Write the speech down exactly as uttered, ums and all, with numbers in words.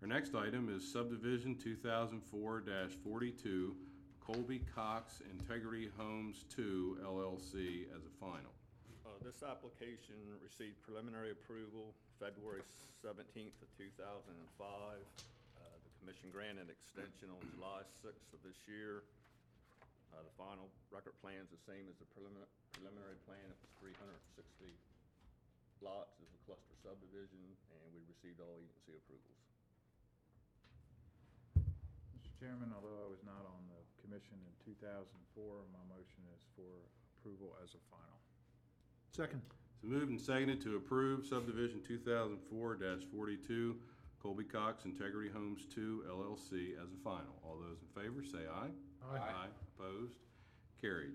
Our next item is subdivision two thousand four forty-two, Colby Cox Integrity Homes two L L C as a final. Uh, This application received preliminary approval February seventeenth of two thousand five. Uh, The commission granted extension on July sixth of this year. Uh, The final record plan is the same as the preliminary, preliminary plan. It was three hundred sixty lots as a cluster subdivision, and we received all agency approvals. Mister Chairman, although I was not on the commission in two thousand four, my motion is for approval as a final. Second. It's moved and seconded to approve subdivision two thousand four forty-two, Colby Cox Integrity Homes two L L C as a final. All those in favor say aye. Aye. Opposed? Carried.